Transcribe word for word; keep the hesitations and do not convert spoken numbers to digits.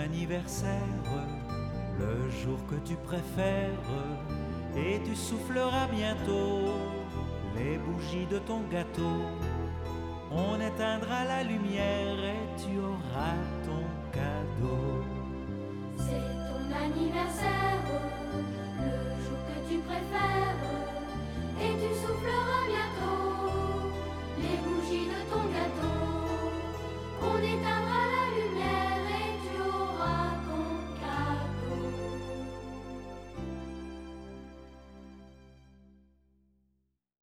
anniversaire, le jour que tu préfères, et tu souffleras bientôt les bougies de ton gâteau. On éteindra la lumière et